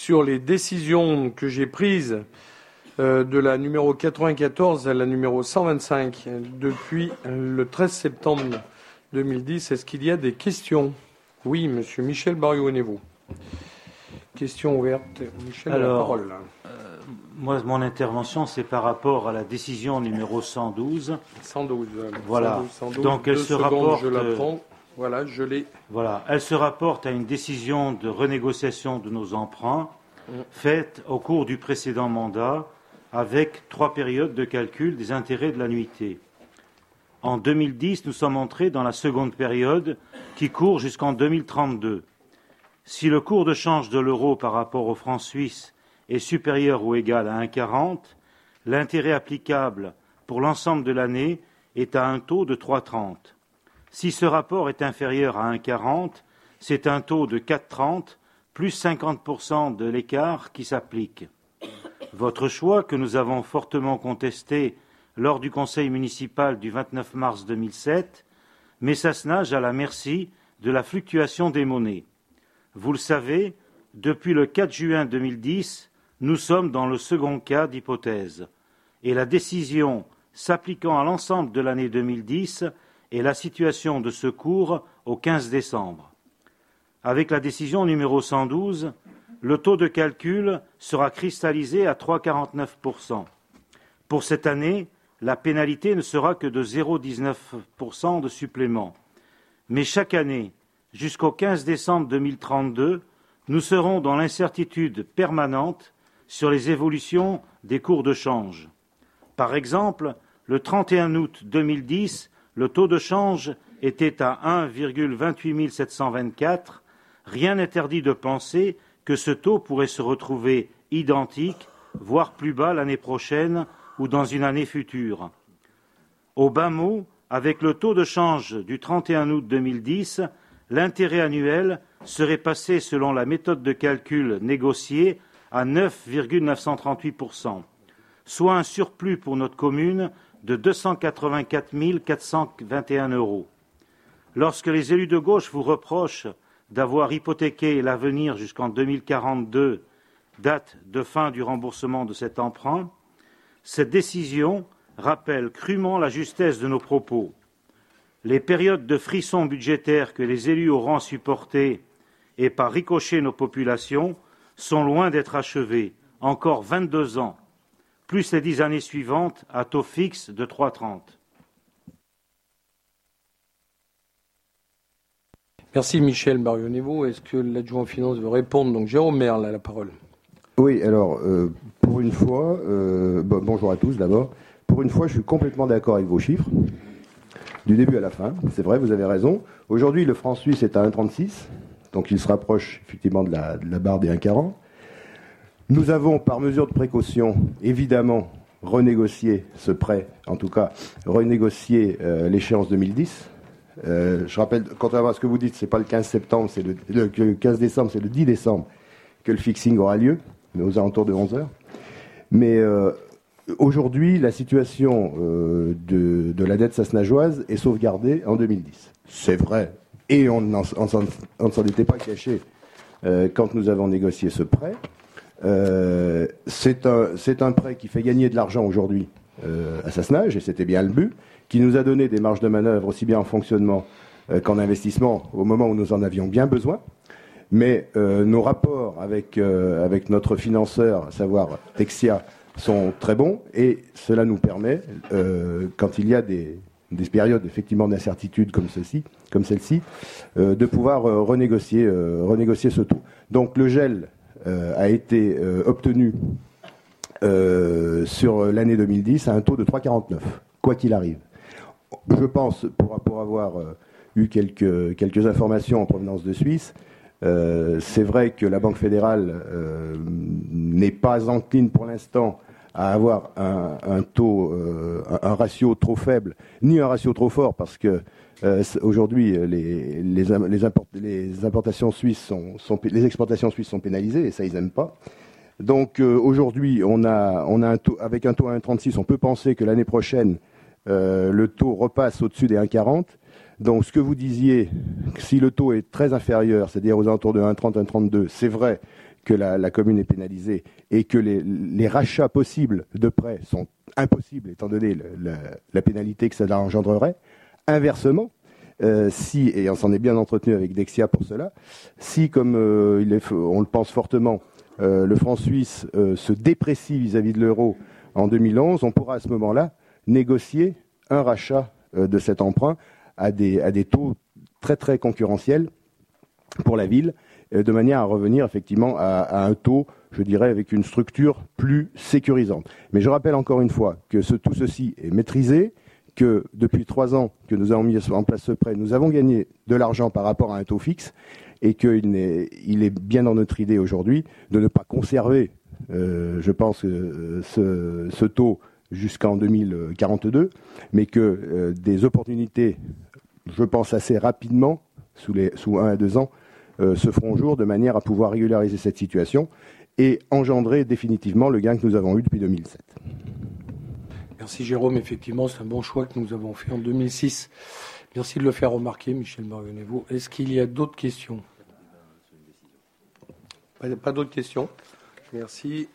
sur les décisions que j'ai prises de la numéro 94 à la numéro 125 depuis le 13 septembre 2010. Est-ce qu'il y a des questions ? Oui, monsieur Michel Barrio-Névaux. Question ouverte. Michel, la parole. Moi, mon intervention, c'est par rapport à la décision numéro 112. 112. Voilà. 112. Donc, elle se rapporte. Je la prends. Voilà, je l'ai. Voilà. Elle se rapporte à une décision de renégociation de nos emprunts faite au cours du précédent mandat avec 3 périodes de calcul des intérêts de l'annuité. En 2010, nous sommes entrés dans la seconde période qui court jusqu'en 2032. Si le cours de change de l'euro par rapport au franc suisse est supérieur ou égal à 1,40, l'intérêt applicable pour l'ensemble de l'année est à un taux de 3,30. Si ce rapport est inférieur à 1,40, c'est un taux de 4,30 plus 50% de l'écart qui s'applique. Votre choix, que nous avons fortement contesté lors du conseil municipal du 29 mars 2007, met Sassenage à la merci de la fluctuation des monnaies. Vous le savez, depuis le 4 juin 2010, nous sommes dans le second cas d'hypothèse, et la décision s'appliquant à l'ensemble de l'année 2010 est la situation de ce cours au 15 décembre. Avec la décision numéro 112, le taux de calcul sera cristallisé à 3,49%. Pour cette année, la pénalité ne sera que de 0,19% de supplément. Mais chaque année, jusqu'au 15 décembre 2032, nous serons dans l'incertitude permanente sur les évolutions des cours de change. Par exemple, le 31 août 2010, le taux de change était à 1,28 724. Rien n'interdit de penser que ce taux pourrait se retrouver identique, voire plus bas l'année prochaine ou dans une année future. Au bas mot, avec le taux de change du 31 août 2010, l'intérêt annuel serait passé selon la méthode de calcul négociée à 9,938%, soit un surplus pour notre commune de 284 421 €. Lorsque les élus de gauche vous reprochent d'avoir hypothéqué l'avenir jusqu'en 2042, date de fin du remboursement de cet emprunt, cette décision rappelle crûment la justesse de nos propos. Les périodes de frisson budgétaires que les élus auront supportées et par ricochet nos populations sont loin d'être achevées, encore 22 ans, plus les 10 années suivantes à taux fixe de 3,30. Merci Michel Barrio-Névaux. Est-ce que l'adjoint aux finances veut répondre ? Donc Jérôme Merle a la parole. Oui, alors, pour une fois, bonjour à tous d'abord. Pour une fois, je suis complètement d'accord avec vos chiffres, du début à la fin. C'est vrai, vous avez raison. Aujourd'hui, le franc suisse est à 1,36, donc il se rapproche effectivement de la barre des 1,40. Nous avons, par mesure de précaution, évidemment, renégocié ce prêt, en tout cas, renégocié l'échéance 2010. Je rappelle, contrairement à ce que vous dites, c'est pas le 15 septembre, c'est le 15 décembre, c'est le 10 décembre que le fixing aura lieu, aux alentours de 11h. Mais aujourd'hui, la situation de la dette sassenageoise est sauvegardée en 2010. C'est vrai, et on ne s'en était pas caché quand nous avons négocié ce prêt. C'est un prêt qui fait gagner de l'argent aujourd'hui à Sassenage, et c'était bien le but, qui nous a donné des marges de manœuvre aussi bien en fonctionnement qu'en investissement au moment où nous en avions bien besoin. Mais nos rapports avec notre financeur, à savoir Texia, sont très bons, et cela nous permet, quand il y a des périodes effectivement d'incertitude comme celle-ci, de pouvoir renégocier ce taux. Donc le gel a été obtenu sur l'année 2010 à un taux de 3,49, quoi qu'il arrive. Je pense, pour avoir eu quelques informations en provenance de Suisse, c'est vrai que la Banque fédérale n'est pas encline pour l'instant à avoir un taux, un ratio trop faible, ni un ratio trop fort, parce que aujourd'hui les importations suisses les exportations suisses sont pénalisées, et ça ils n'aiment pas. Donc aujourd'hui on a un taux, avec un taux à 1,36, on peut penser que l'année prochaine le taux repasse au-dessus des 1,40. Donc ce que vous disiez, si le taux est très inférieur, c'est-à-dire aux alentours de 1,30, 1,32, c'est vrai que la commune est pénalisée et que les rachats possibles de prêts sont impossibles étant donné la pénalité que ça engendrerait. Inversement, si, et on s'en est bien entretenu avec Dexia pour cela, si, comme on le pense fortement, le franc suisse se déprécie vis-à-vis de l'euro en 2011, on pourra à ce moment-là négocier un rachat de cet emprunt à des taux très très concurrentiels pour la ville, de manière à revenir effectivement à un taux, je dirais, avec une structure plus sécurisante. Mais je rappelle encore une fois que tout ceci est maîtrisé, que depuis 3 ans que nous avons mis en place ce prêt, nous avons gagné de l'argent par rapport à un taux fixe, et qu'il est bien dans notre idée aujourd'hui de ne pas conserver, je pense, ce taux jusqu'en 2042, mais que des opportunités, je pense assez rapidement, sous 1 à 2 ans, se feront jour de manière à pouvoir régulariser cette situation et engendrer définitivement le gain que nous avons eu depuis 2007. Merci Jérôme, effectivement c'est un bon choix que nous avons fait en 2006. Merci de le faire remarquer, Michel Marvenez-Vous. Est-ce qu'il y a d'autres questions ? Pas d'autres questions. Merci.